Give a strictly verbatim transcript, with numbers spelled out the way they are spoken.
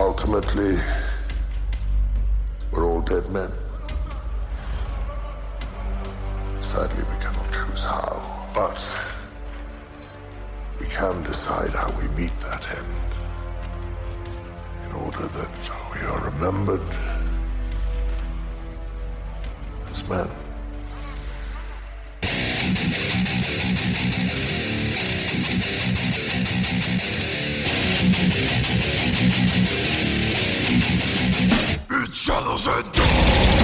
ultimately, we're all dead men. Sadly, we cannot choose how, but we can decide how we meet that end in order that we are remembered as men. It shadows and dawn.